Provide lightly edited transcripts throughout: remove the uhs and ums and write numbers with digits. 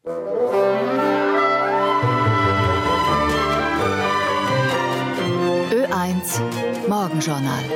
Ö1 Morgenjournal.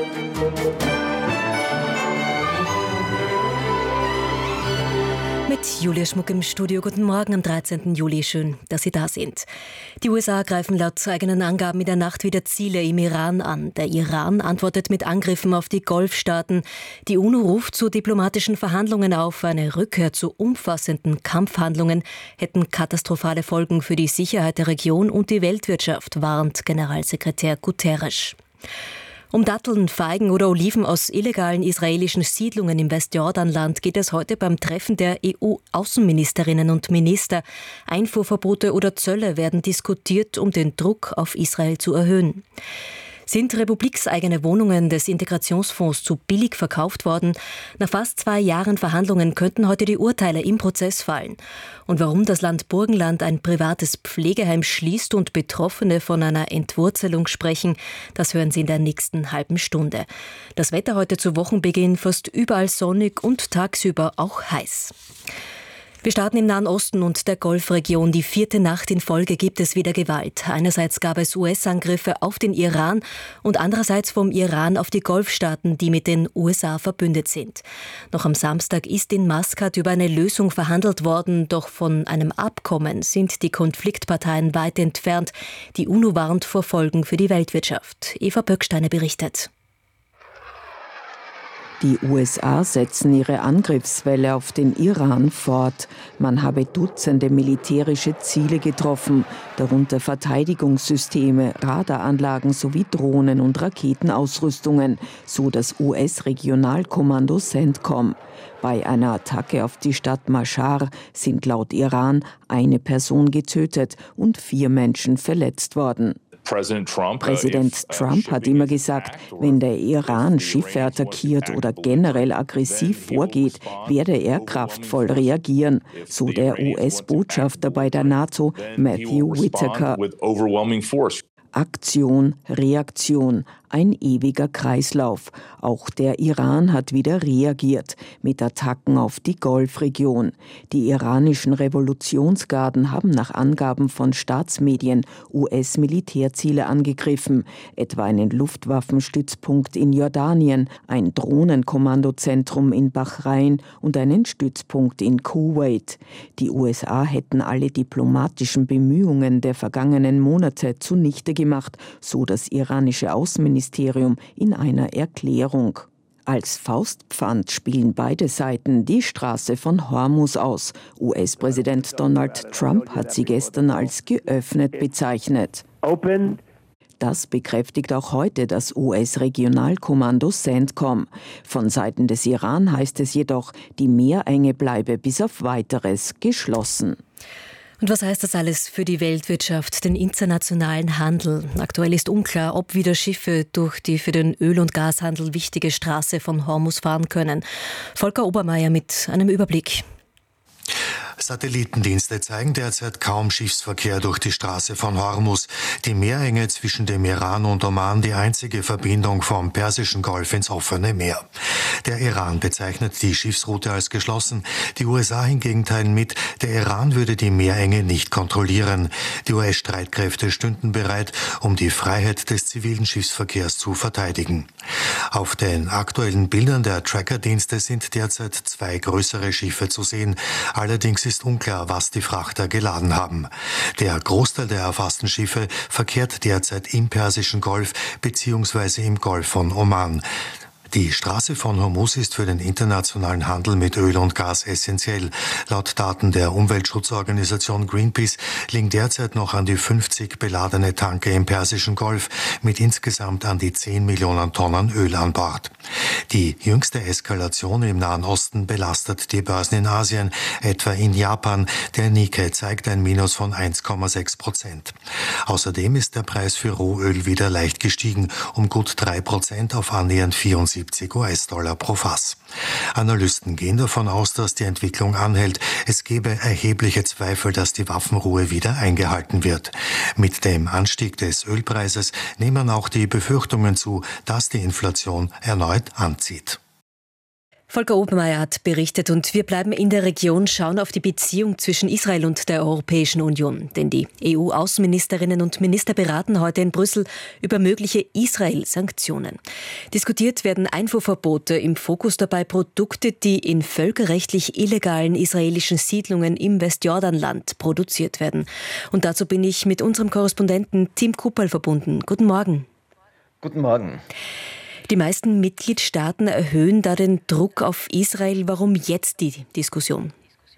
Mit Julia Schmuck im Studio. Guten Morgen am 13. Juli. Schön, dass Sie da sind. Die USA greifen laut eigenen Angaben in der Nacht wieder Ziele im Iran an. Der Iran antwortet mit Angriffen auf die Golfstaaten. Die UNO ruft zu diplomatischen Verhandlungen auf. Eine Rückkehr zu umfassenden Kampfhandlungen hätten katastrophale Folgen für die Sicherheit der Region und die Weltwirtschaft, warnt Generalsekretär Guterres. Um Datteln, Feigen oder Oliven aus illegalen israelischen Siedlungen im Westjordanland geht es heute beim Treffen der EU-Außenministerinnen und Minister. Einfuhrverbote oder Zölle werden diskutiert, um den Druck auf Israel zu erhöhen. Sind republikseigene Wohnungen des Integrationsfonds zu billig verkauft worden? Nach fast 2 Jahren Verhandlungen könnten heute die Urteile im Prozess fallen. Und warum das Land Burgenland ein privates Pflegeheim schließt und Betroffene von einer Entwurzelung sprechen, das hören Sie in der nächsten halben Stunde. Das Wetter heute zu Wochenbeginn fast überall sonnig und tagsüber auch heiß. Wir starten im Nahen Osten und der Golfregion. Die 4. Nacht in Folge gibt es wieder Gewalt. Einerseits gab es US-Angriffe auf den Iran und andererseits vom Iran auf die Golfstaaten, die mit den USA verbündet sind. Noch am Samstag ist in Maskat über eine Lösung verhandelt worden, doch von einem Abkommen sind die Konfliktparteien weit entfernt. Die UNO warnt vor Folgen für die Weltwirtschaft. Eva Böcksteiner berichtet. Die USA setzen ihre Angriffswelle auf den Iran fort. Man habe Dutzende militärische Ziele getroffen, darunter Verteidigungssysteme, Radaranlagen sowie Drohnen- und Raketenausrüstungen, so das US-Regionalkommando CENTCOM. Bei einer Attacke auf die Stadt Mashhad sind laut Iran eine Person getötet und 4 Menschen verletzt worden. Präsident Trump hat immer gesagt, wenn der Iran Schiffe attackiert oder generell aggressiv vorgeht, werde er kraftvoll reagieren, so der US-Botschafter bei der NATO, Matthew Whitaker. Aktion, Reaktion, ein ewiger Kreislauf. Auch der Iran hat wieder reagiert mit Attacken auf die Golfregion. Die iranischen Revolutionsgarden haben nach Angaben von Staatsmedien US-Militärziele angegriffen, etwa einen Luftwaffenstützpunkt in Jordanien, ein Drohnenkommandozentrum in Bahrain und einen Stützpunkt in Kuwait. Die USA hätten alle diplomatischen Bemühungen der vergangenen Monate zunichte gemacht, so das iranische Außenministerium in einer Erklärung. Als Faustpfand spielen beide Seiten die Straße von Hormuz aus. US-Präsident Donald Trump hat sie gestern als geöffnet bezeichnet. Das bekräftigt auch heute das US-Regionalkommando CENTCOM. Von Seiten des Iran heißt es jedoch, die Meerenge bleibe bis auf Weiteres geschlossen. Und was heißt das alles für die Weltwirtschaft, den internationalen Handel? Aktuell ist unklar, ob wieder Schiffe durch die für den Öl- und Gashandel wichtige Straße von Hormuz fahren können. Volker Obermeier mit einem Überblick. Satellitendienste zeigen derzeit kaum Schiffsverkehr durch die Straße von Hormuz. Die Meerenge zwischen dem Iran und Oman die einzige Verbindung vom Persischen Golf ins offene Meer. Der Iran bezeichnet die Schiffsroute als geschlossen. Die USA hingegen teilen mit, der Iran würde die Meerenge nicht kontrollieren. Die US-Streitkräfte stünden bereit, um die Freiheit des zivilen Schiffsverkehrs zu verteidigen. Auf den aktuellen Bildern der Trackerdienste sind derzeit 2 größere Schiffe zu sehen. Allerdings ist unklar, was die Frachter geladen haben. Der Großteil der erfassten Schiffe verkehrt derzeit im Persischen Golf bzw. im Golf von Oman. Die Straße von Hormuz ist für den internationalen Handel mit Öl und Gas essentiell. Laut Daten der Umweltschutzorganisation Greenpeace liegen derzeit noch an die 50 beladene Tanker im Persischen Golf mit insgesamt an die 10 Millionen Tonnen Öl an Bord. Die jüngste Eskalation im Nahen Osten belastet die Börsen in Asien, etwa in Japan. Der Nikkei zeigt ein Minus von 1,6%. Außerdem ist der Preis für Rohöl wieder leicht gestiegen, um gut 3% auf annähernd 74 US-Dollar pro Fass. Analysten gehen davon aus, dass die Entwicklung anhält. Es gebe erhebliche Zweifel, dass die Waffenruhe wieder eingehalten wird. Mit dem Anstieg des Ölpreises nehmen auch die Befürchtungen zu, dass die Inflation erneut anzieht. Volker Obermeier hat berichtet und wir bleiben in der Region, schauen auf die Beziehung zwischen Israel und der Europäischen Union. Denn die EU-Außenministerinnen und Minister beraten heute in Brüssel über mögliche Israel-Sanktionen. Diskutiert werden Einfuhrverbote, im Fokus dabei Produkte, die in völkerrechtlich illegalen israelischen Siedlungen im Westjordanland produziert werden. Und dazu bin ich mit unserem Korrespondenten Tim Kuppel verbunden. Guten Morgen. Guten Morgen. Die meisten Mitgliedstaaten erhöhen da den Druck auf Israel. Warum jetzt die Diskussion?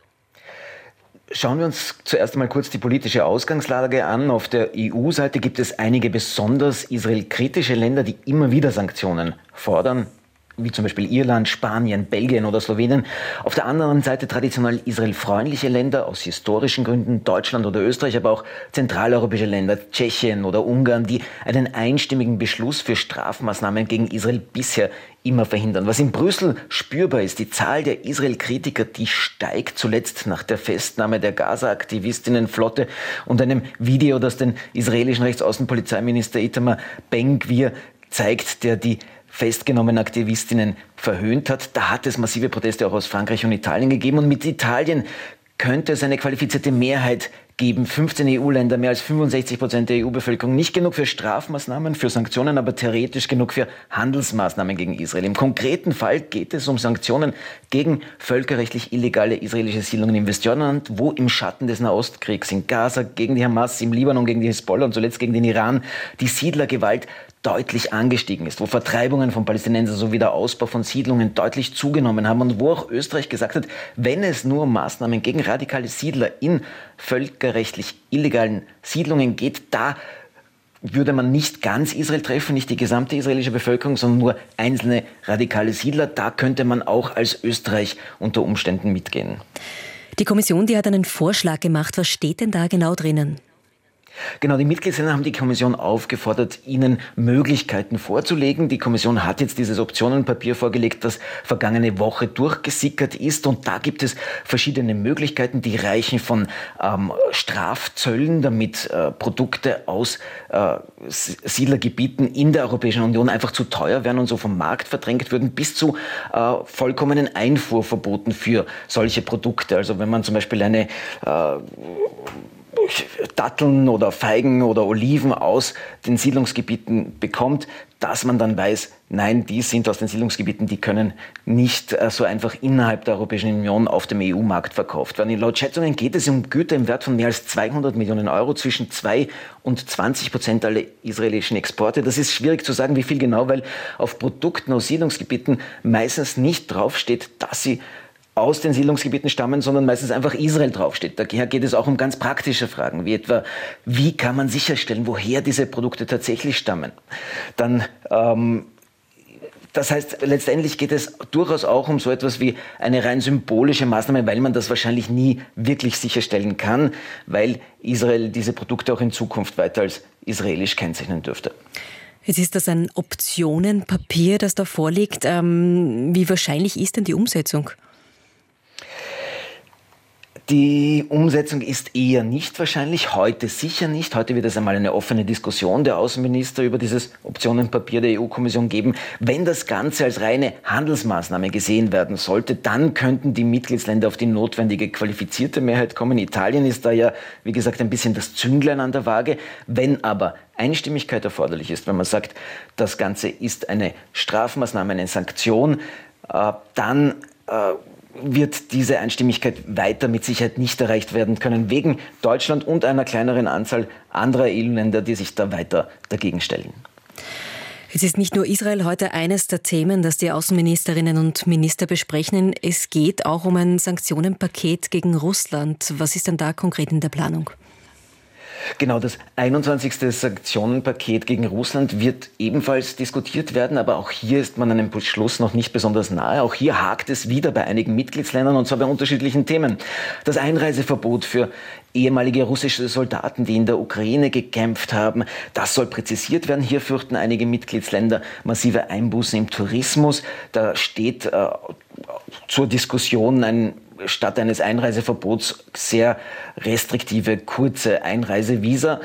Schauen wir uns zuerst einmal kurz die politische Ausgangslage an. Auf der EU-Seite gibt es einige besonders israelkritische Länder, die immer wieder Sanktionen fordern, wie zum Beispiel Irland, Spanien, Belgien oder Slowenien. Auf der anderen Seite traditionell israelfreundliche Länder aus historischen Gründen, Deutschland oder Österreich, aber auch zentraleuropäische Länder, Tschechien oder Ungarn, die einen einstimmigen Beschluss für Strafmaßnahmen gegen Israel bisher immer verhindern. Was in Brüssel spürbar ist, die Zahl der Israel-Kritiker, die steigt, zuletzt nach der Festnahme der Gaza-Aktivistinnenflotte und einem Video, das den israelischen Rechtsaußenpolizeiminister Itamar Ben-Gvir zeigt, der die festgenommenen Aktivistinnen verhöhnt hat. Da hat es massive Proteste auch aus Frankreich und Italien gegeben. Und mit Italien könnte es eine qualifizierte Mehrheit geben. 15 EU-Länder, mehr als 65% der EU-Bevölkerung. Nicht genug für Strafmaßnahmen, für Sanktionen, aber theoretisch genug für Handelsmaßnahmen gegen Israel. Im konkreten Fall geht es um Sanktionen gegen völkerrechtlich illegale israelische Siedlungen im Westjordanland, wo im Schatten des Nahostkriegs in Gaza gegen die Hamas, im Libanon gegen die Hisbollah und zuletzt gegen den Iran die Siedlergewalt deutlich angestiegen ist, wo Vertreibungen von Palästinensern sowie der Ausbau von Siedlungen deutlich zugenommen haben und wo auch Österreich gesagt hat, wenn es nur um Maßnahmen gegen radikale Siedler in völkerrechtlich illegalen Siedlungen geht, da würde man nicht ganz Israel treffen, nicht die gesamte israelische Bevölkerung, sondern nur einzelne radikale Siedler. Da könnte man auch als Österreich unter Umständen mitgehen. Die Kommission, die hat einen Vorschlag gemacht. Was steht denn da genau drinnen? Genau, die Mitgliedsländer haben die Kommission aufgefordert, ihnen Möglichkeiten vorzulegen. Die Kommission hat jetzt dieses Optionenpapier vorgelegt, das vergangene Woche durchgesickert ist. Und da gibt es verschiedene Möglichkeiten, die reichen von Strafzöllen, damit Produkte aus Siedlergebieten in der Europäischen Union einfach zu teuer werden und so vom Markt verdrängt würden, bis zu vollkommenen Einfuhrverboten für solche Produkte. Also wenn man zum Beispiel eine Datteln oder Feigen oder Oliven aus den Siedlungsgebieten bekommt, dass man dann weiß, nein, die sind aus den Siedlungsgebieten, die können nicht so einfach innerhalb der Europäischen Union auf dem EU-Markt verkauft werden. Laut Schätzungen geht es um Güter im Wert von mehr als 200 Millionen Euro, zwischen 2% und 20% aller israelischen Exporte. Das ist schwierig zu sagen, wie viel genau, weil auf Produkten aus Siedlungsgebieten meistens nicht draufsteht, dass sie aus den Siedlungsgebieten stammen, sondern meistens einfach Israel draufsteht. Daher geht es auch um ganz praktische Fragen, wie etwa, wie kann man sicherstellen, woher diese Produkte tatsächlich stammen. Dann, das heißt, letztendlich geht es durchaus auch um so etwas wie eine rein symbolische Maßnahme, weil man das wahrscheinlich nie wirklich sicherstellen kann, weil Israel diese Produkte auch in Zukunft weiter als israelisch kennzeichnen dürfte. Jetzt ist das ein Optionenpapier, das da vorliegt. Wie wahrscheinlich ist denn die Umsetzung? Die Umsetzung ist eher nicht wahrscheinlich, heute sicher nicht. Heute wird es einmal eine offene Diskussion der Außenminister über dieses Optionenpapier der EU-Kommission geben. Wenn das Ganze als reine Handelsmaßnahme gesehen werden sollte, dann könnten die Mitgliedsländer auf die notwendige qualifizierte Mehrheit kommen. Italien ist da ja, wie gesagt, ein bisschen das Zünglein an der Waage. Wenn aber Einstimmigkeit erforderlich ist, wenn man sagt, das Ganze ist eine Strafmaßnahme, eine Sanktion, dann wird diese Einstimmigkeit weiter mit Sicherheit nicht erreicht werden können, wegen Deutschland und einer kleineren Anzahl anderer EU-Länder, die sich da weiter dagegen stellen. Es ist nicht nur Israel heute eines der Themen, das die Außenministerinnen und Minister besprechen. Es geht auch um ein Sanktionenpaket gegen Russland. Was ist denn da konkret in der Planung? Genau, das 21. Sanktionenpaket gegen Russland wird ebenfalls diskutiert werden, aber auch hier ist man einem Beschluss noch nicht besonders nahe. Auch hier hakt es wieder bei einigen Mitgliedsländern, und zwar bei unterschiedlichen Themen. Das Einreiseverbot für ehemalige russische Soldaten, die in der Ukraine gekämpft haben, das soll präzisiert werden. Hier fürchten einige Mitgliedsländer massive Einbußen im Tourismus. Da steht zur Diskussion statt eines Einreiseverbots sehr restriktive, kurze Einreisevisa.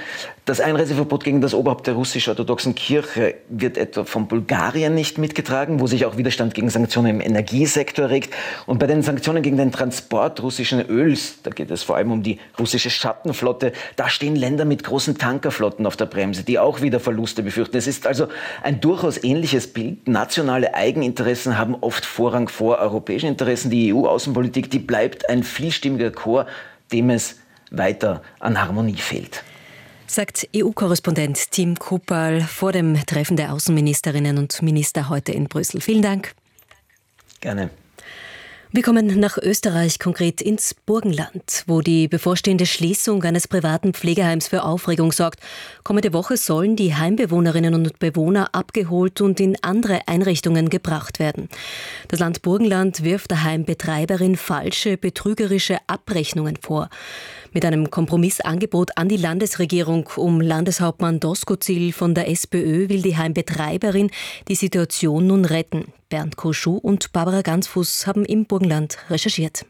Das Einreiseverbot gegen das Oberhaupt der russisch-orthodoxen Kirche wird etwa von Bulgarien nicht mitgetragen, wo sich auch Widerstand gegen Sanktionen im Energiesektor regt. Und bei den Sanktionen gegen den Transport russischen Öls, da geht es vor allem um die russische Schattenflotte, da stehen Länder mit großen Tankerflotten auf der Bremse, die auch wieder Verluste befürchten. Es ist also ein durchaus ähnliches Bild. Nationale Eigeninteressen haben oft Vorrang vor europäischen Interessen. Die EU-Außenpolitik, die bleibt ein vielstimmiger Chor, dem es weiter an Harmonie fehlt. Sagt EU-Korrespondent Tim Kupal vor dem Treffen der Außenministerinnen und Minister heute in Brüssel. Vielen Dank. Gerne. Wir kommen nach Österreich, konkret ins Burgenland, wo die bevorstehende Schließung eines privaten Pflegeheims für Aufregung sorgt. Kommende Woche sollen die Heimbewohnerinnen und Bewohner abgeholt und in andere Einrichtungen gebracht werden. Das Land Burgenland wirft der Heimbetreiberin falsche, betrügerische Abrechnungen vor. Mit einem Kompromissangebot an die Landesregierung um Landeshauptmann Doskozil von der SPÖ will die Heimbetreiberin die Situation nun retten. Bernd Koschuh und Barbara Gansfuß haben im Burgenland recherchiert.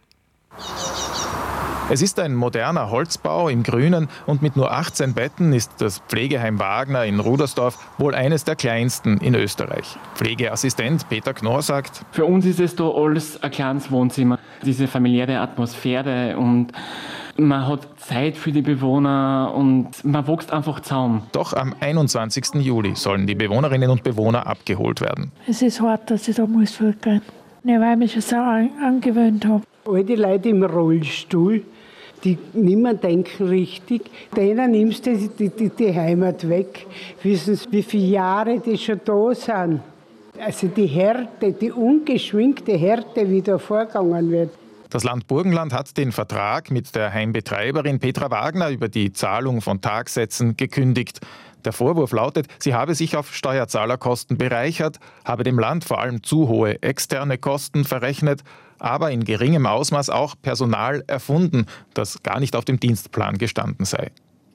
Es ist ein moderner Holzbau im Grünen und mit nur 18 Betten ist das Pflegeheim Wagner in Rudersdorf wohl eines der kleinsten in Österreich. Pflegeassistent Peter Knorr sagt: Für uns ist es da alles ein kleines Wohnzimmer. Diese familiäre Atmosphäre und man hat Zeit für die Bewohner und man wächst einfach zusammen. Doch am 21. Juli sollen die Bewohnerinnen und Bewohner abgeholt werden. Es ist hart, dass ich da muss vorgehen. Ja, weil ich mich schon so angewöhnt habe. All die Leute im Rollstuhl, die nicht mehr denken richtig, denen nimmst du die Heimat weg. Wissen Sie, wie viele Jahre die schon da sind? Also die Härte, die ungeschminkte Härte, wie da vorgegangen wird. Das Land Burgenland hat den Vertrag mit der Heimbetreiberin Petra Wagner über die Zahlung von Tagsätzen gekündigt. Der Vorwurf lautet, sie habe sich auf Steuerzahlerkosten bereichert, habe dem Land vor allem zu hohe externe Kosten verrechnet, aber in geringem Ausmaß auch Personal erfunden, das gar nicht auf dem Dienstplan gestanden sei.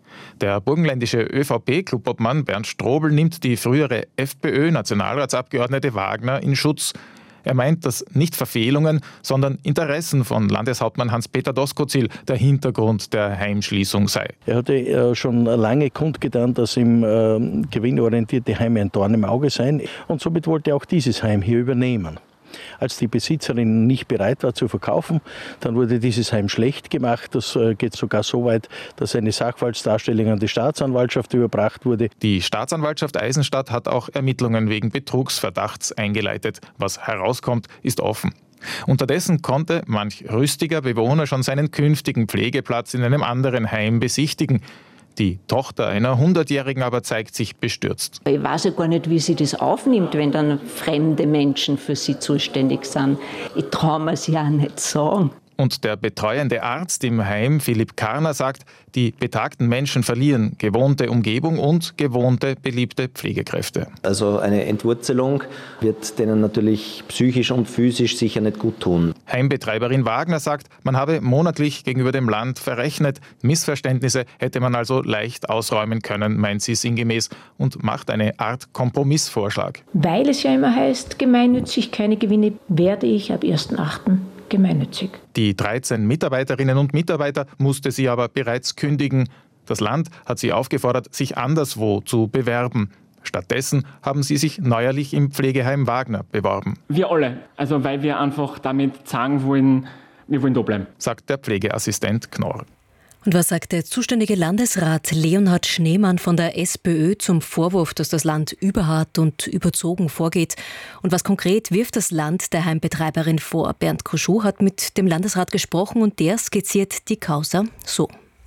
Der burgenländische ÖVP-Clubobmann Bernd Strobel nimmt die frühere FPÖ-Nationalratsabgeordnete Wagner in Schutz. Er meint, dass nicht Verfehlungen, sondern Interessen von Landeshauptmann Hans-Peter Doskozil der Hintergrund der Heimschließung sei. Er hatte schon lange kundgetan, dass ihm gewinnorientierte Heime ein Dorn im Auge seien. Und somit wollte er auch dieses Heim hier übernehmen. Als die Besitzerin nicht bereit war zu verkaufen, dann wurde dieses Heim schlecht gemacht. Das geht sogar so weit, dass eine Sachverhaltsdarstellung an die Staatsanwaltschaft überbracht wurde. Die Staatsanwaltschaft Eisenstadt hat auch Ermittlungen wegen Betrugsverdachts eingeleitet. Was herauskommt, ist offen. Unterdessen konnte manch rüstiger Bewohner schon seinen künftigen Pflegeplatz in einem anderen Heim besichtigen. Die Tochter einer 100-Jährigen aber zeigt sich bestürzt. Ich weiß ja gar nicht, wie sie das aufnimmt, wenn dann fremde Menschen für sie zuständig sind. Ich traue mir es ja nicht sagen. Und der betreuende Arzt im Heim, Philipp Karner, sagt, die betagten Menschen verlieren gewohnte Umgebung und gewohnte, beliebte Pflegekräfte. Also eine Entwurzelung wird denen natürlich psychisch und physisch sicher nicht gut tun. Heimbetreiberin Wagner sagt, man habe monatlich gegenüber dem Land verrechnet. Missverständnisse hätte man also leicht ausräumen können, meint sie sinngemäß, und macht eine Art Kompromissvorschlag. Weil es ja immer heißt, gemeinnützig keine Gewinne, werde ich ab 1.8. gemeinnützig. Die 13 Mitarbeiterinnen und Mitarbeiter musste sie aber bereits kündigen. Das Land hat sie aufgefordert, sich anderswo zu bewerben. Stattdessen haben sie sich neuerlich im Pflegeheim Wagner beworben. Wir alle, also weil wir einfach damit sagen wollen, wir wollen da bleiben, sagt der Pflegeassistent Knorr. Und was sagt der zuständige Landesrat Leonhard Schneemann von der SPÖ zum Vorwurf, dass das Land überhart und überzogen vorgeht? Und was konkret wirft das Land der Heimbetreiberin vor? Bernd Koschuh hat mit dem Landesrat gesprochen und der skizziert die Causa so.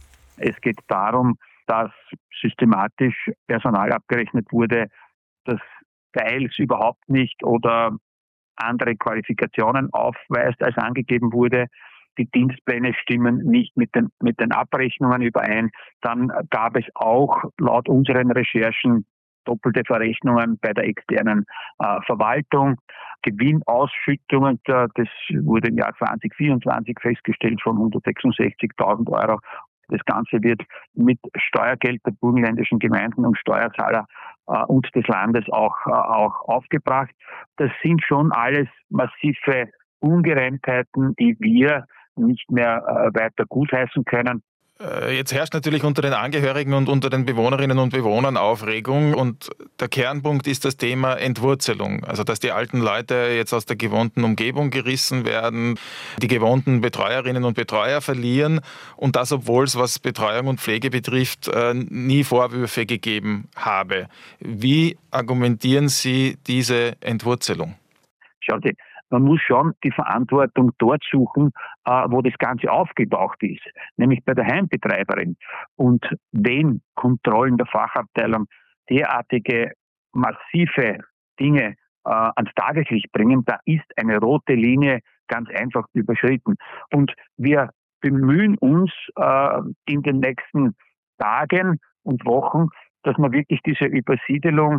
Es geht darum, dass systematisch Personal abgerechnet wurde, das teils überhaupt nicht oder andere Qualifikationen aufweist, als angegeben wurde. Die Dienstpläne stimmen nicht mit den Abrechnungen überein. Dann gab es auch laut unseren Recherchen doppelte Verrechnungen bei der externen Verwaltung. Gewinnausschüttungen, das wurde im Jahr 2024 festgestellt, von 166.000 Euro. Das Ganze wird mit Steuergeld der burgenländischen Gemeinden und Steuerzahler und des Landes auch aufgebracht. Das sind schon alles massive Ungereimtheiten, die wir nicht mehr weiter gutheißen können. Jetzt herrscht natürlich unter den Angehörigen und unter den Bewohnerinnen und Bewohnern Aufregung und der Kernpunkt ist das Thema Entwurzelung. Also dass die alten Leute jetzt aus der gewohnten Umgebung gerissen werden, die gewohnten Betreuerinnen und Betreuer verlieren und das, obwohl es, was Betreuung und Pflege betrifft, nie Vorwürfe gegeben habe. Wie argumentieren Sie diese Entwurzelung? Schauen Sie, man muss schon die Verantwortung dort suchen, wo das Ganze aufgetaucht ist, nämlich bei der Heimbetreiberin. Und wenn Kontrollen der Fachabteilung derartige massive Dinge ans Tageslicht bringen, da ist eine rote Linie ganz einfach überschritten. Und wir bemühen uns in den nächsten Tagen und Wochen, dass wir wirklich diese Übersiedelung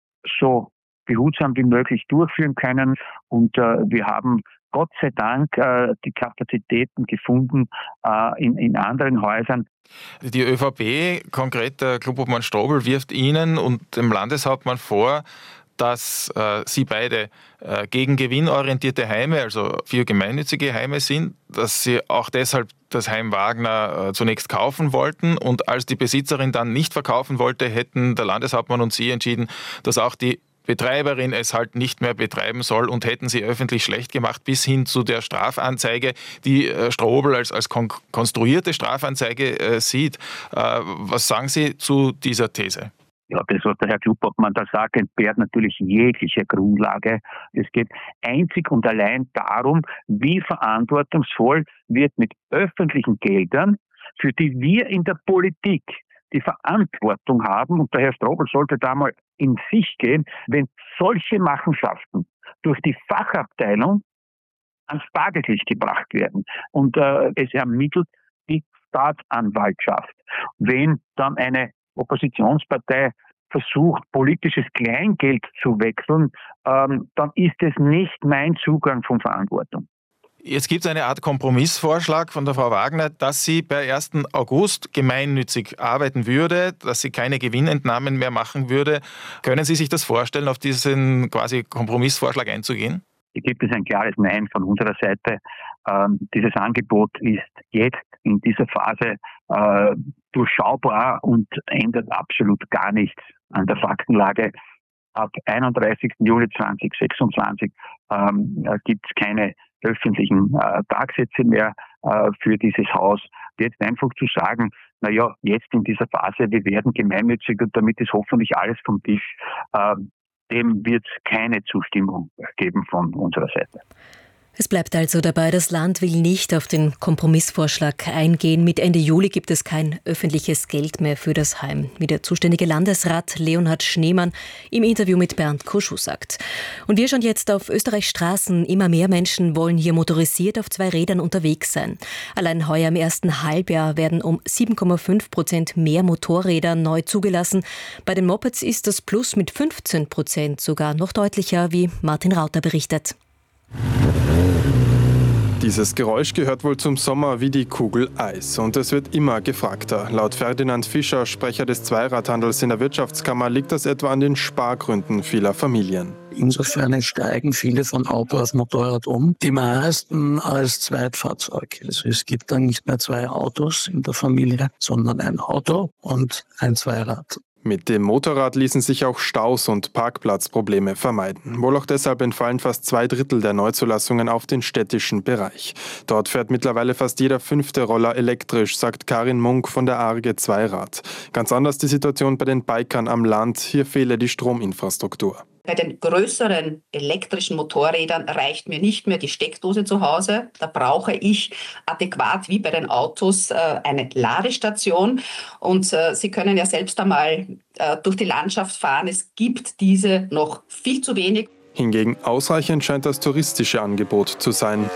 so behutsam wie möglich durchführen können. Und wir haben Gott sei Dank die Kapazitäten gefunden in anderen Häusern. Die ÖVP, konkret der Klubobmann Strobl, wirft Ihnen und dem Landeshauptmann vor, dass Sie beide gegen gewinnorientierte Heime, also für gemeinnützige Heime sind, dass Sie auch deshalb das Heim Wagner zunächst kaufen wollten und als die Besitzerin dann nicht verkaufen wollte, hätten der Landeshauptmann und Sie entschieden, dass auch die Betreiberin es halt nicht mehr betreiben soll und hätten sie öffentlich schlecht gemacht, bis hin zu der Strafanzeige, die Strobl als konstruierte Strafanzeige sieht. Was sagen Sie zu dieser These? Ja, das, was der Herr Klubobmann da sagt, entbehrt natürlich jegliche Grundlage. Es geht einzig und allein darum, wie verantwortungsvoll wird mit öffentlichen Geldern, für die wir in der Politik die Verantwortung haben, und der Herr Strobl sollte da mal in sich gehen, wenn solche Machenschaften durch die Fachabteilung ans Tageslicht gebracht werden und es ermittelt die Staatsanwaltschaft. Wenn dann eine Oppositionspartei versucht, politisches Kleingeld zu wechseln, dann ist es nicht mein Zugang von Verantwortung. Jetzt gibt es eine Art Kompromissvorschlag von der Frau Wagner, dass sie per 1. August gemeinnützig arbeiten würde, dass sie keine Gewinnentnahmen mehr machen würde. Können Sie sich das vorstellen, auf diesen quasi Kompromissvorschlag einzugehen? Hier gibt es ein klares Nein von unserer Seite. Dieses Angebot ist jetzt in dieser Phase durchschaubar und ändert absolut gar nichts an der Faktenlage. Ab 31. Juli 2026 gibt es keine öffentlichen Tagsätze mehr für dieses Haus. Jetzt einfach zu sagen, naja, jetzt in dieser Phase, wir werden gemeinnützig und damit ist hoffentlich alles vom Tisch, dem wird es keine Zustimmung geben von unserer Seite. Es bleibt also dabei, das Land will nicht auf den Kompromissvorschlag eingehen. Mit Ende Juli gibt es kein öffentliches Geld mehr für das Heim, wie der zuständige Landesrat Leonhard Schneemann im Interview mit Bernd Kuschuh sagt. Und wir schauen jetzt auf Österreichs Straßen. Immer mehr Menschen wollen hier motorisiert auf 2 Rädern unterwegs sein. Allein heuer im ersten Halbjahr werden um 7,5% mehr Motorräder neu zugelassen. Bei den Mopeds ist das Plus mit 15% sogar noch deutlicher, wie Martin Rauter berichtet. Dieses Geräusch gehört wohl zum Sommer wie die Kugel Eis und es wird immer gefragter. Laut Ferdinand Fischer, Sprecher des Zweiradhandels in der Wirtschaftskammer, liegt das etwa an den Spargründen vieler Familien. Insofern steigen viele von Auto auf Motorrad um, die meisten als Zweitfahrzeug. Also es gibt dann nicht mehr 2 Autos in der Familie, sondern ein Auto und ein Zweirad. Mit dem Motorrad ließen sich auch Staus und Parkplatzprobleme vermeiden. Wohl auch deshalb entfallen fast 2/3 der Neuzulassungen auf den städtischen Bereich. Dort fährt mittlerweile fast jeder 5. Roller elektrisch, sagt Karin Munk von der ARGE Zweirad. Ganz anders die Situation bei den Bikern am Land. Hier fehle die Strominfrastruktur. Bei den größeren elektrischen Motorrädern reicht mir nicht mehr die Steckdose zu Hause. Da brauche ich adäquat wie bei den Autos eine Ladestation. Und Sie können ja selbst einmal durch die Landschaft fahren. Es gibt diese noch viel zu wenig. Hingegen ausreichend scheint das touristische Angebot zu sein.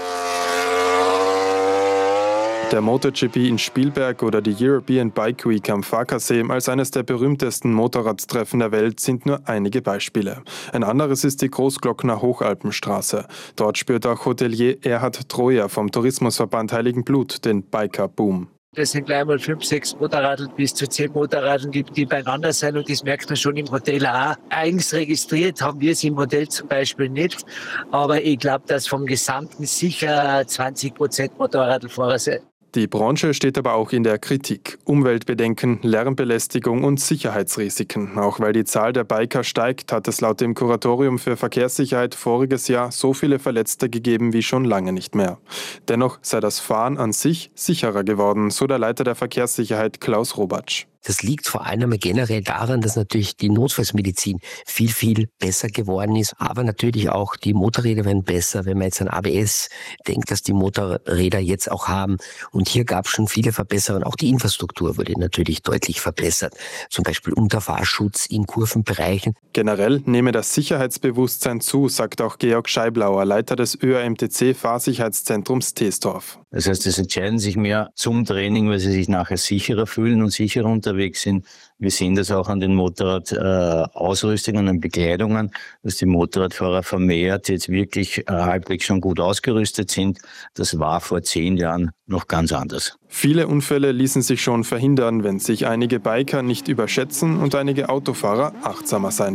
Der MotoGP in Spielberg oder die European Bike Week am Farkasee als eines der berühmtesten Motorradtreffen der Welt sind nur einige Beispiele. Ein anderes ist die Großglockner Hochalpenstraße. Dort spürt auch Hotelier Erhard Troja vom Tourismusverband Heiligenblut den Biker-Boom. Das sind gleich mal 5, 6 Motorradl bis zu 10 Motorradl, die beieinander sind und das merkt man schon im Hotel auch. Eigens registriert haben wir es im Hotel zum Beispiel nicht, aber ich glaube, dass vom Gesamten sicher 20% Motorradlfahrer sind. Die Branche steht aber auch in der Kritik. Umweltbedenken, Lärmbelästigung und Sicherheitsrisiken. Auch weil die Zahl der Biker steigt, hat es laut dem Kuratorium für Verkehrssicherheit voriges Jahr so viele Verletzte gegeben wie schon lange nicht mehr. Dennoch sei das Fahren an sich sicherer geworden, so der Leiter der Verkehrssicherheit Klaus Robatsch. Das liegt vor allem generell daran, dass natürlich die Notfallsmedizin viel, viel besser geworden ist. Aber natürlich auch die Motorräder werden besser, wenn man jetzt an ABS denkt, dass die Motorräder jetzt auch haben. Und hier gab es schon viele Verbesserungen. Auch die Infrastruktur wurde natürlich deutlich verbessert. Zum Beispiel Unterfahrschutz in Kurvenbereichen. Generell nehme das Sicherheitsbewusstsein zu, sagt auch Georg Scheiblauer, Leiter des ÖAMTC Fahrsicherheitszentrums Teesdorf. Das heißt, es entscheiden sich mehr zum Training, weil sie sich nachher sicherer fühlen und sicherer unterwegs sind. Wir sehen das auch an den Motorradausrüstungen und Bekleidungen, dass die Motorradfahrer vermehrt jetzt wirklich halbwegs schon gut ausgerüstet sind. Das war vor 10 Jahren noch ganz anders. Viele Unfälle ließen sich schon verhindern, wenn sich einige Biker nicht überschätzen und einige Autofahrer achtsamer sein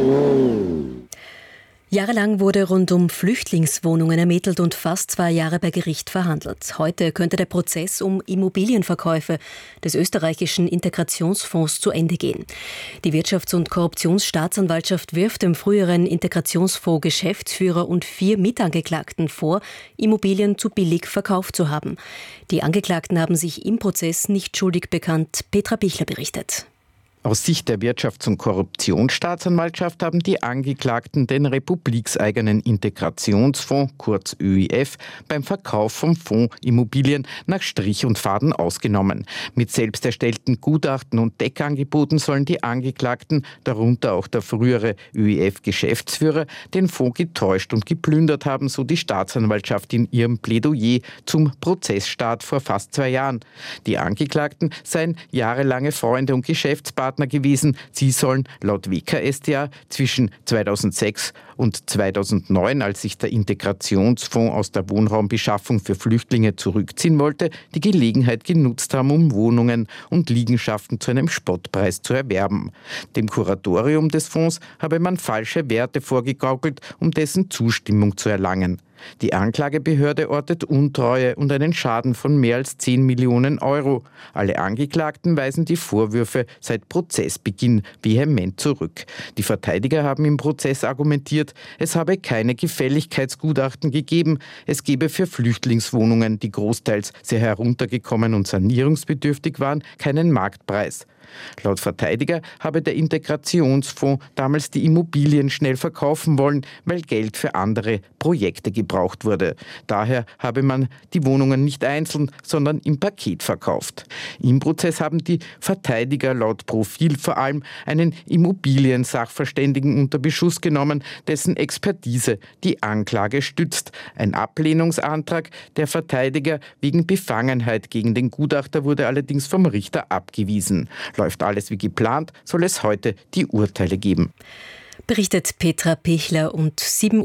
würden. Jahrelang wurde rund um Flüchtlingswohnungen ermittelt und fast 2 Jahre bei Gericht verhandelt. Heute könnte der Prozess um Immobilienverkäufe des österreichischen Integrationsfonds zu Ende gehen. Die Wirtschafts- und Korruptionsstaatsanwaltschaft wirft dem früheren Integrationsfonds Geschäftsführer und 4 Mitangeklagten vor, Immobilien zu billig verkauft zu haben. Die Angeklagten haben sich im Prozess nicht schuldig bekannt. Petra Bichler berichtet. Aus Sicht der Wirtschafts- und Korruptionsstaatsanwaltschaft haben die Angeklagten den republikseigenen Integrationsfonds, kurz ÖIF, beim Verkauf vom Fonds Immobilien nach Strich und Faden ausgenommen. Mit selbst erstellten Gutachten und Deckangeboten sollen die Angeklagten, darunter auch der frühere ÖIF-Geschäftsführer, den Fonds getäuscht und geplündert haben, so die Staatsanwaltschaft in ihrem Plädoyer zum Prozessstart vor fast 2 Jahren. Die Angeklagten seien jahrelange Freunde und Geschäftspartner gewesen. Sie sollen laut WKStA zwischen 2006 und 2009, als sich der Integrationsfonds aus der Wohnraumbeschaffung für Flüchtlinge zurückziehen wollte, die Gelegenheit genutzt haben, um Wohnungen und Liegenschaften zu einem Spottpreis zu erwerben. Dem Kuratorium des Fonds habe man falsche Werte vorgegaukelt, um dessen Zustimmung zu erlangen. Die Anklagebehörde ortet Untreue und einen Schaden von mehr als 10 Millionen Euro. Alle Angeklagten weisen die Vorwürfe seit Prozessbeginn vehement zurück. Die Verteidiger haben im Prozess argumentiert, es habe keine Gefälligkeitsgutachten gegeben. Es gebe für Flüchtlingswohnungen, die großteils sehr heruntergekommen und sanierungsbedürftig waren, keinen Marktpreis. Laut Verteidiger habe der Integrationsfonds damals die Immobilien schnell verkaufen wollen, weil Geld für andere Projekte gebraucht wurde. Daher habe man die Wohnungen nicht einzeln, sondern im Paket verkauft. Im Prozess haben die Verteidiger laut Profil vor allem einen Immobiliensachverständigen unter Beschuss genommen, dessen Expertise die Anklage stützt. Ein Ablehnungsantrag der Verteidiger wegen Befangenheit gegen den Gutachter wurde allerdings vom Richter abgewiesen. Läuft alles wie geplant, soll es heute die Urteile geben. Berichtet Petra Pichler und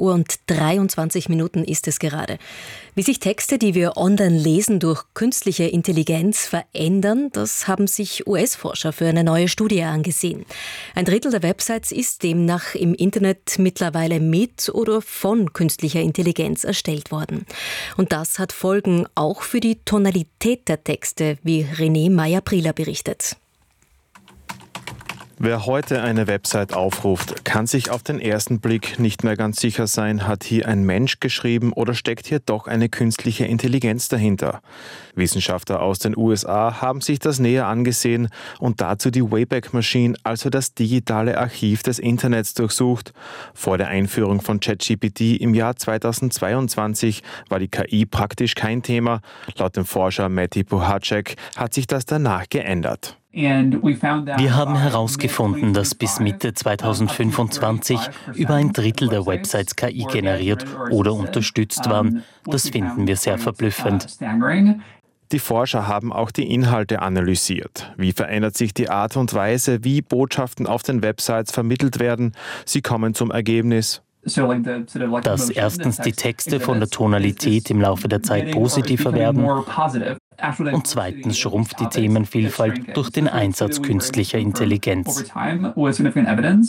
7:23 ist es gerade. Wie sich Texte, die wir online lesen, durch künstliche Intelligenz verändern, das haben sich US-Forscher für eine neue Studie angesehen. 1/3 der Websites ist demnach im Internet mittlerweile mit oder von künstlicher Intelligenz erstellt worden. Und das hat Folgen auch für die Tonalität der Texte, wie René Meyer-Prieler berichtet. Wer heute eine Website aufruft, kann sich auf den ersten Blick nicht mehr ganz sicher sein, hat hier ein Mensch geschrieben oder steckt hier doch eine künstliche Intelligenz dahinter. Wissenschaftler aus den USA haben sich das näher angesehen und dazu die Wayback Machine, also das digitale Archiv des Internets, durchsucht. Vor der Einführung von ChatGPT im Jahr 2022 war die KI praktisch kein Thema. Laut dem Forscher Matti Puhacek hat sich das danach geändert. Wir haben herausgefunden, dass bis Mitte 2025 über 1/3 der Websites KI generiert oder unterstützt waren. Das finden wir sehr verblüffend. Die Forscher haben auch die Inhalte analysiert. Wie verändert sich die Art und Weise, wie Botschaften auf den Websites vermittelt werden? Sie kommen zum Ergebnis: dass erstens die Texte von der Tonalität im Laufe der Zeit positiver werden und zweitens schrumpft die Themenvielfalt durch den Einsatz künstlicher Intelligenz.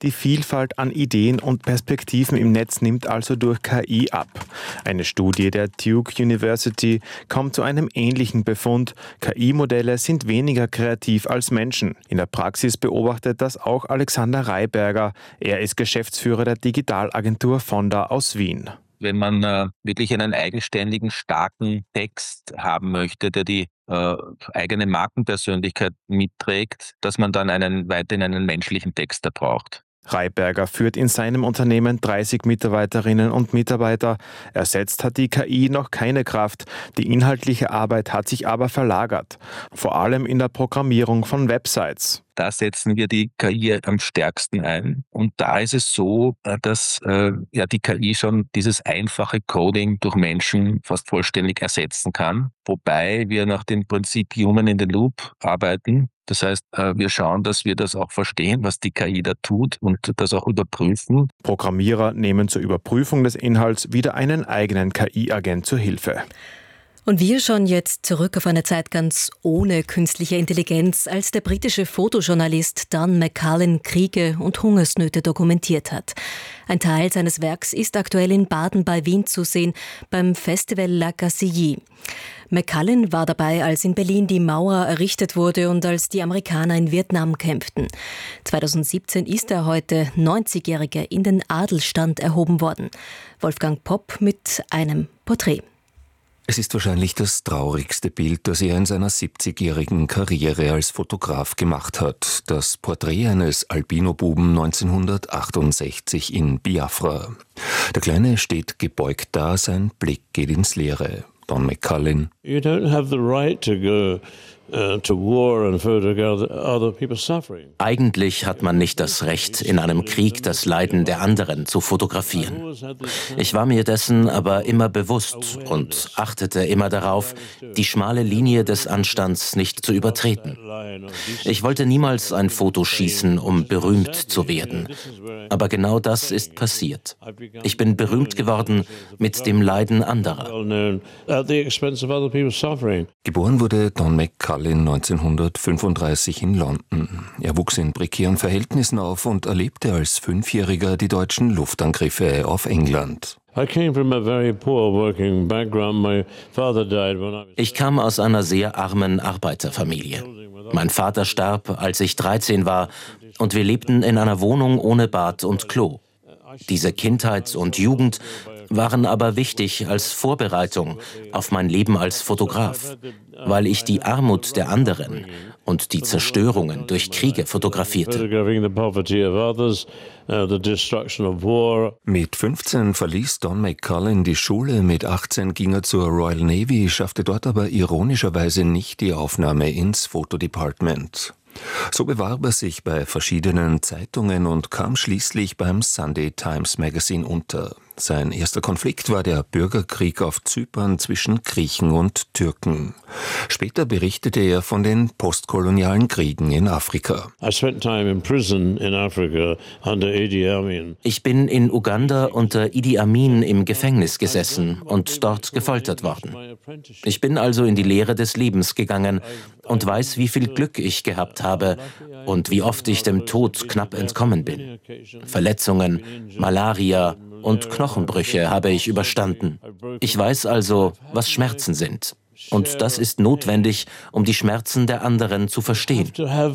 Die Vielfalt an Ideen und Perspektiven im Netz nimmt also durch KI ab. Eine Studie der Duke University kommt zu einem ähnlichen Befund. KI-Modelle sind weniger kreativ als Menschen. In der Praxis beobachtet das auch Alexander Reiberger. Er ist Geschäftsführer der Digitalagentur Fonda aus Wien. Wenn man wirklich einen eigenständigen, starken Text haben möchte, der die eigene Markenpersönlichkeit mitträgt, dass man dann weiterhin einen menschlichen Texter braucht. Reiberger führt in seinem Unternehmen 30 Mitarbeiterinnen und Mitarbeiter. Ersetzt hat die KI noch keine Kraft. Die inhaltliche Arbeit hat sich aber verlagert. Vor allem in der Programmierung von Websites. Da setzen wir die KI am stärksten ein. Und da ist es so, dass die KI schon dieses einfache Coding durch Menschen fast vollständig ersetzen kann. Wobei wir nach dem Prinzip Human in the Loop arbeiten. Das heißt, wir schauen, dass wir das auch verstehen, was die KI da tut und das auch überprüfen. Programmierer nehmen zur Überprüfung des Inhalts wieder einen eigenen KI-Agent zur Hilfe. Und wir schauen jetzt zurück auf eine Zeit ganz ohne künstliche Intelligenz, als der britische Fotojournalist Don McCullin Kriege und Hungersnöte dokumentiert hat. Ein Teil seines Werks ist aktuell in Baden bei Wien zu sehen, beim Festival La Cassilly. McCullin war dabei, als in Berlin die Mauer errichtet wurde und als die Amerikaner in Vietnam kämpften. 2017 ist der heute 90-Jährige in den Adelsstand erhoben worden. Wolfgang Popp mit einem Porträt. Es ist wahrscheinlich das traurigste Bild, das er in seiner 70-jährigen Karriere als Fotograf gemacht hat. Das Porträt eines Albino-Buben 1968 in Biafra. Der Kleine steht gebeugt da, sein Blick geht ins Leere. Don McCullin. You don't have the right to go to war and photograph other people's suffering. Eigentlich hat man nicht das Recht, in einem Krieg das Leiden der anderen zu fotografieren. Ich war mir dessen aber immer bewusst und achtete immer darauf, die schmale Linie des Anstands nicht zu übertreten. Ich wollte niemals ein Foto schießen, um berühmt zu werden. Aber genau das ist passiert. Ich bin berühmt geworden mit dem Leiden anderer. Geboren wurde Don McCullin 1935 in London. Er wuchs in prekären Verhältnissen auf und erlebte als Fünfjähriger die deutschen Luftangriffe auf England. Ich kam aus einer sehr armen Arbeiterfamilie. Mein Vater starb, als ich 13 war, und wir lebten in einer Wohnung ohne Bad und Klo. Diese Kindheit und Jugend waren aber wichtig als Vorbereitung auf mein Leben als Fotograf, weil ich die Armut der anderen und die Zerstörungen durch Kriege fotografierte. Mit 15 verließ Don McCullin die Schule, mit 18 ging er zur Royal Navy, schaffte dort aber ironischerweise nicht die Aufnahme ins Fotodepartment. So bewarb er sich bei verschiedenen Zeitungen und kam schließlich beim Sunday Times Magazine unter. Sein erster Konflikt war der Bürgerkrieg auf Zypern zwischen Griechen und Türken. Später berichtete er von den postkolonialen Kriegen in Afrika. Ich bin in Uganda unter Idi Amin im Gefängnis gesessen und dort gefoltert worden. Ich bin also in die Lehre des Lebens gegangen und weiß, wie viel Glück ich gehabt habe und wie oft ich dem Tod knapp entkommen bin. Verletzungen, Malaria und Knochenbrüche habe ich überstanden. Ich weiß also, was Schmerzen sind. Und das ist notwendig, um die Schmerzen der anderen zu verstehen.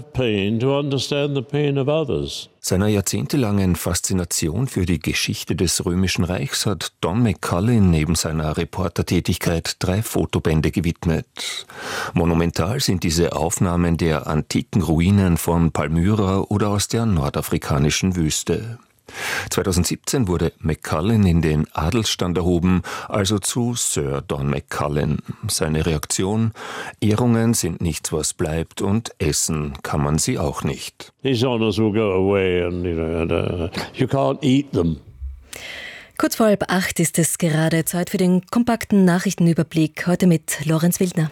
Seiner jahrzehntelangen Faszination für die Geschichte des Römischen Reichs hat Don McCullin neben seiner Reportertätigkeit 3 Fotobände gewidmet. Monumental sind diese Aufnahmen der antiken Ruinen von Palmyra oder aus der nordafrikanischen Wüste. 2017 wurde McCullin in den Adelsstand erhoben, also zu Sir Don McCullin. Seine Reaktion: Ehrungen sind nichts, was bleibt, und essen kann man sie auch nicht. His honors will go away and you can't eat them. Kurz vor 7:30 ist es gerade Zeit für den kompakten Nachrichtenüberblick, heute mit Lorenz Wildner.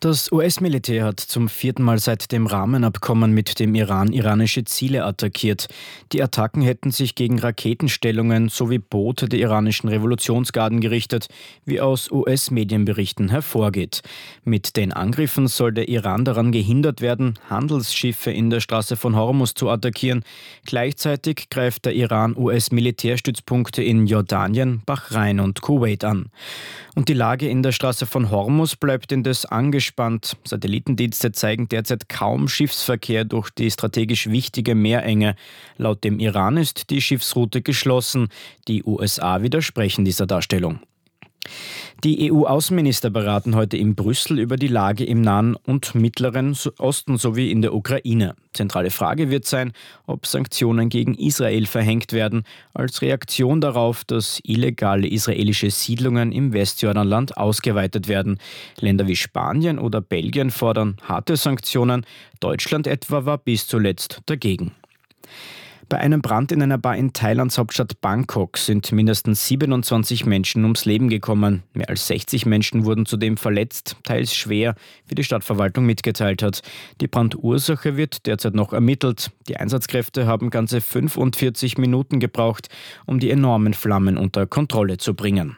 Das US-Militär hat zum 4. Mal seit dem Rahmenabkommen mit dem Iran iranische Ziele attackiert. Die Attacken hätten sich gegen Raketenstellungen sowie Boote der iranischen Revolutionsgarden gerichtet, wie aus US-Medienberichten hervorgeht. Mit den Angriffen soll der Iran daran gehindert werden, Handelsschiffe in der Straße von Hormuz zu attackieren. Gleichzeitig greift der Iran US-Militärstützpunkte in Jordanien, Bahrain und Kuwait an. Und die Lage in der Straße von Hormuz bleibt indes angespannt. Satellitendienste zeigen derzeit kaum Schiffsverkehr durch die strategisch wichtige Meerenge. Laut dem Iran ist die Schiffsroute geschlossen. Die USA widersprechen dieser Darstellung. Die EU-Außenminister beraten heute in Brüssel über die Lage im Nahen und Mittleren Osten sowie in der Ukraine. Zentrale Frage wird sein, ob Sanktionen gegen Israel verhängt werden, als Reaktion darauf, dass illegale israelische Siedlungen im Westjordanland ausgeweitet werden. Länder wie Spanien oder Belgien fordern harte Sanktionen. Deutschland etwa war bis zuletzt dagegen. Bei einem Brand in einer Bar in Thailands Hauptstadt Bangkok sind mindestens 27 Menschen ums Leben gekommen. Mehr als 60 Menschen wurden zudem verletzt, teils schwer, wie die Stadtverwaltung mitgeteilt hat. Die Brandursache wird derzeit noch ermittelt. Die Einsatzkräfte haben ganze 45 Minuten gebraucht, um die enormen Flammen unter Kontrolle zu bringen.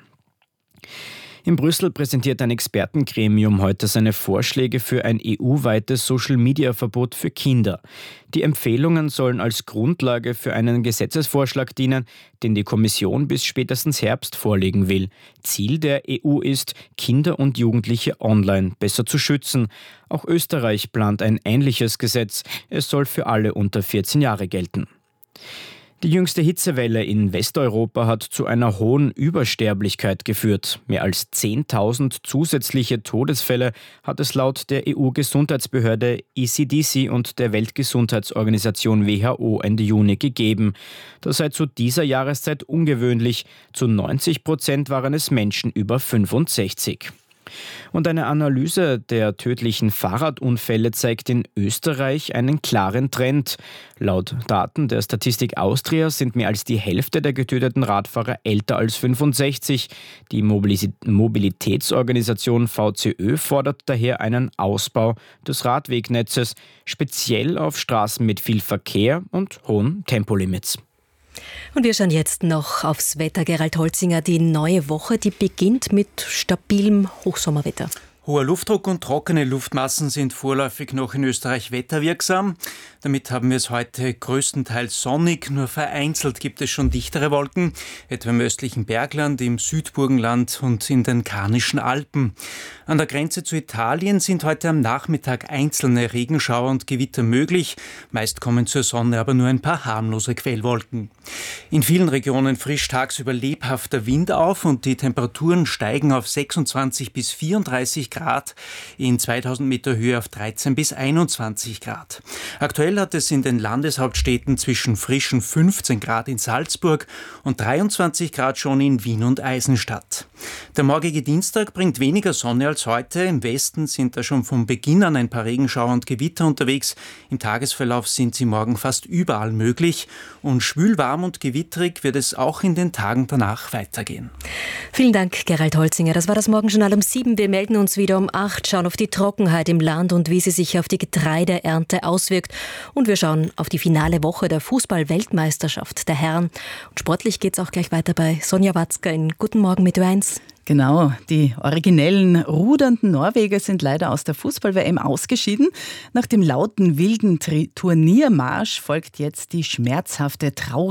In Brüssel präsentiert ein Expertengremium heute seine Vorschläge für ein EU-weites Social-Media-Verbot für Kinder. Die Empfehlungen sollen als Grundlage für einen Gesetzesvorschlag dienen, den die Kommission bis spätestens Herbst vorlegen will. Ziel der EU ist, Kinder und Jugendliche online besser zu schützen. Auch Österreich plant ein ähnliches Gesetz. Es soll für alle unter 14 Jahre gelten. Die jüngste Hitzewelle in Westeuropa hat zu einer hohen Übersterblichkeit geführt. Mehr als 10.000 zusätzliche Todesfälle hat es laut der EU-Gesundheitsbehörde ECDC und der Weltgesundheitsorganisation WHO Ende Juni gegeben. Das sei zu dieser Jahreszeit ungewöhnlich. Zu 90% waren es Menschen über 65. Und eine Analyse der tödlichen Fahrradunfälle zeigt in Österreich einen klaren Trend. Laut Daten der Statistik Austria sind mehr als die Hälfte der getöteten Radfahrer älter als 65. Die Mobilitätsorganisation VCÖ fordert daher einen Ausbau des Radwegnetzes, speziell auf Straßen mit viel Verkehr und hohen Tempolimits. Und wir schauen jetzt noch aufs Wetter. Gerald Holzinger, die neue Woche, die beginnt mit stabilem Hochsommerwetter. Hoher Luftdruck und trockene Luftmassen sind vorläufig noch in Österreich wetterwirksam. Damit haben wir es heute größtenteils sonnig, nur vereinzelt gibt es schon dichtere Wolken, etwa im östlichen Bergland, im Südburgenland und in den Karnischen Alpen. An der Grenze zu Italien sind heute am Nachmittag einzelne Regenschauer und Gewitter möglich. Meist kommen zur Sonne aber nur ein paar harmlose Quellwolken. In vielen Regionen frischt tagsüber lebhafter Wind auf und die Temperaturen steigen auf 26 bis 34 Grad, in 2000 Meter Höhe auf 13 bis 21 Grad. Aktuell hat es in den Landeshauptstädten zwischen frischen 15 Grad in Salzburg und 23 Grad schon in Wien und Eisenstadt. Der morgige Dienstag bringt weniger Sonne als heute. Im Westen sind da schon von Beginn an ein paar Regenschauer und Gewitter unterwegs. Im Tagesverlauf sind sie morgen fast überall möglich. Und schwül, warm und gewitterig wird es auch in den Tagen danach weitergehen. Vielen Dank, Gerald Holzinger. Das war das Morgenjournal um 7. Wir melden uns wieder um 8, schauen auf die Trockenheit im Land und wie sie sich auf die Getreideernte auswirkt. Und wir schauen auf die finale Woche der Fußball-Weltmeisterschaft der Herren. Und sportlich geht es auch gleich weiter bei Sonja Watzka in Guten Morgen mit Ö1. Genau, die originellen rudernden Norweger sind leider aus der Fußball-WM ausgeschieden. Nach dem lauten, wilden Turniermarsch folgt jetzt die schmerzhafte Trauer.